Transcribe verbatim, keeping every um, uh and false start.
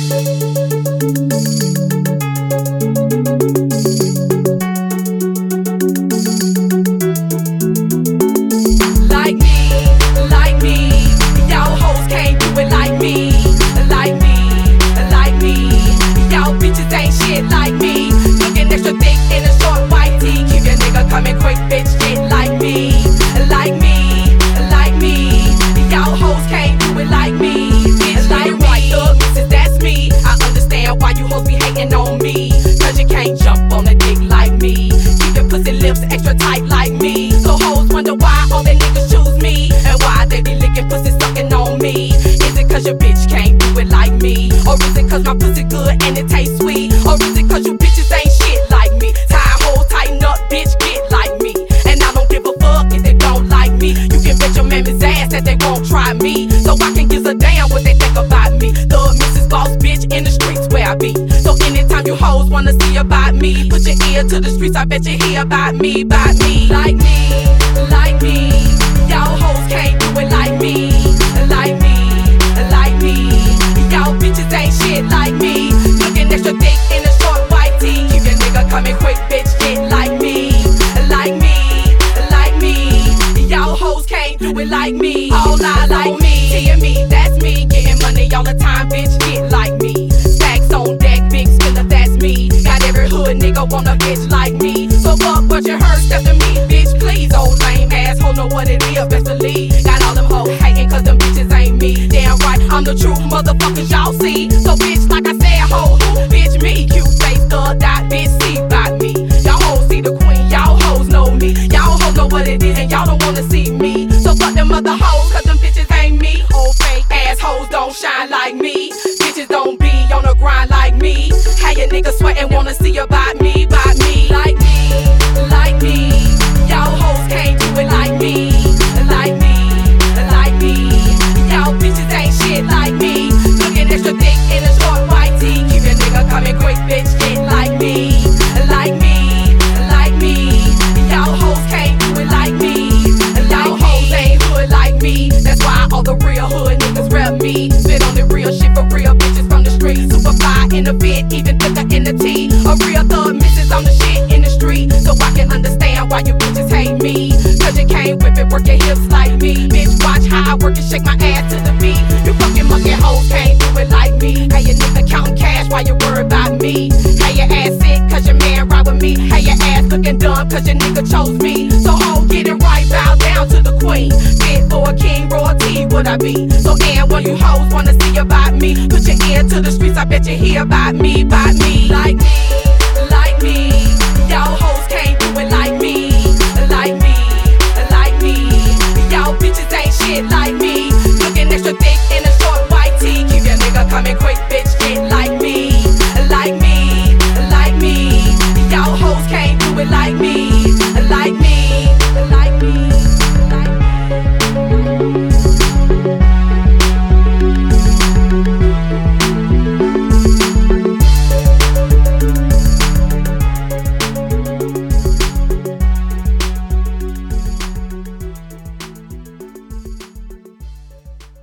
Like me, like me, y'all hoes can't do it like me. Like me, like me, y'all bitches ain't shit like me. Looking extra thick in a short white tee. Keep your nigga coming quick, bitch, shit like me. Like me, like me, y'all hoes can't do it like me. Bitch, like white thug missus, that's me. I understand why you hoes be hating on me, cause you can't jump on a dick like me. Keep your pussy lips extra tight like me. So hoes wonder why all they niggas choose me, and why they be licking pussy sucking on me. Is it cause your bitch can't do it like me? Or is it cause my pussy good and it tastes sweet? Or is it cause you bitches ain't shit like me? Tie hoes, tighten up, bitch, get like me. And I don't give a fuck if they don't like me. You can bet your mammy's ass that they won't try me. So I can give a damn what they think about me. Thug missus Boss bitch in the streets where I be. So anytime you hoes wanna see about me, put your ear to the streets, I bet you hear about me, about me. Like me, like me, y'all hoes can't do it like me. Like me, like me, y'all bitches ain't shit like me. Looking extra thick in a short white tee. Keep your nigga coming quick, bitch, shit like me. Like me, like me, y'all hoes can't do it like me. All I like me, Tia me, that's me. Getting money all the time, bitch, get like me. Stacks on deck, big spiller, that's me. Got every hood nigga want a bitch like me. So fuck what you heard, step to me, bitch, please. Old lame asshole know what it is, best believe. Got all them hoes hating cause them bitches ain't me. Damn right, I'm the truth, motherfuckers y'all see. So bitch, like I said, ho, who, bitch, me. Cute face, thug, dot, bitch, see about me. Y'all hoes see the queen, y'all hoes know me. Y'all hoes know what it is and y'all don't wanna see me. So fuck them other hoes cause them bitches ain't me. Old fake assholes don't shine like me. Bitches don't be on the grind like me. How your niggas sweatin' wanna see about me, about me. Like me, like me, y'all hoes can't do it like me. Like me, like me, y'all bitches ain't shit like me. Looking extra thick in a short white tee. Keep your nigga coming quick, bitch, shit like me. Like me, like me, y'all hoes can't do it like me. Y'all hoes ain't hood like me. That's why all the real hood niggas rep me. Spit on the real shit for real bitches from the street. Super fly in the fit, even thicker in the T. A real thug missus on the shit in the street. So I can understand why you bitches hate me. Cause you can't whip it, work your hips like me. Bitch, watch how I work and shake my ass to the beat. You fucking monkey hoes can't do it like me. Hey, your nigga counting cash while you worry about me. Hey, your ass sick cause your man ride with me. Hey, your ass looking dumb cause your nigga chose me. So ho, get it right, bow down to the queen. Fit for a king, royalty would I be. So and when you hoes wanna see about me, put your ear to the streets, I bet you hear about me, about me. Like me.